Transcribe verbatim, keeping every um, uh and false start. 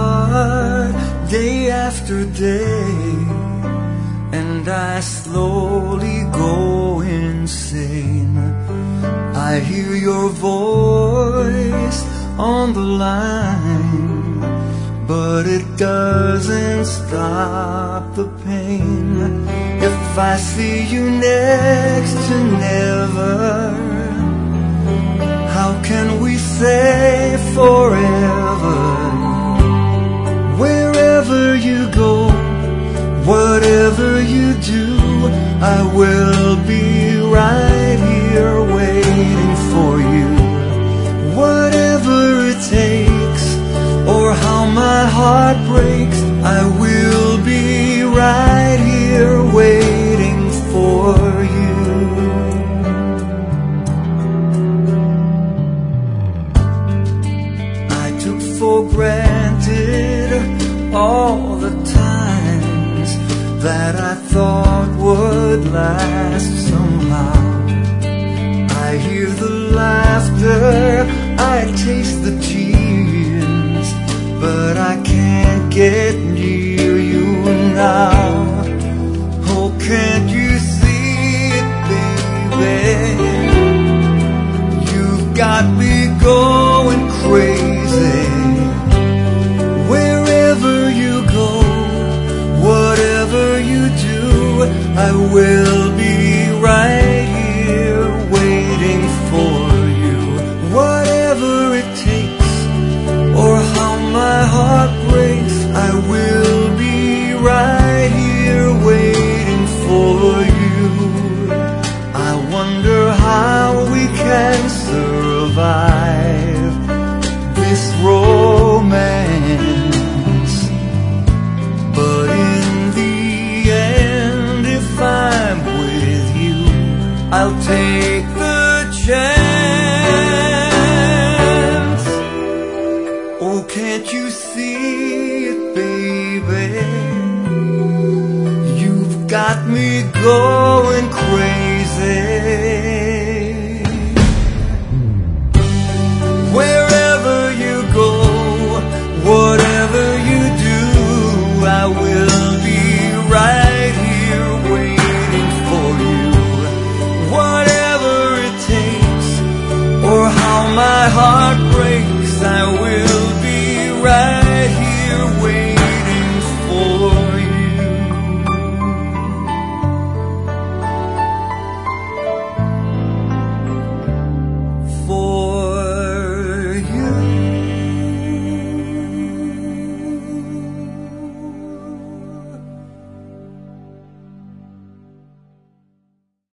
heart day after day, and I slowly go insane. I hear your voice on the line, but it doesn't stop the pain. If I see you next to never, how can we say forever? Wherever you go, whatever you do, I will be right here waiting for you. Whatever it takes, or how my heart breaks, I will be right here waiting for you. I took for granted all the times that I thought would last somehow. I hear the laughter, I taste the tears, but I can't get near you now. Oh, can't you see it, baby? You've got me going crazy. Wherever you go, whatever you do, I will be right here waiting for you. Whatever it takes, or how my heart breaks, I will be right here waiting for you. I wonder how we can survive this romance, but in the end, if I'm with you, I'll take the chance. Oh, can't you see it, baby? You've got me going crazy.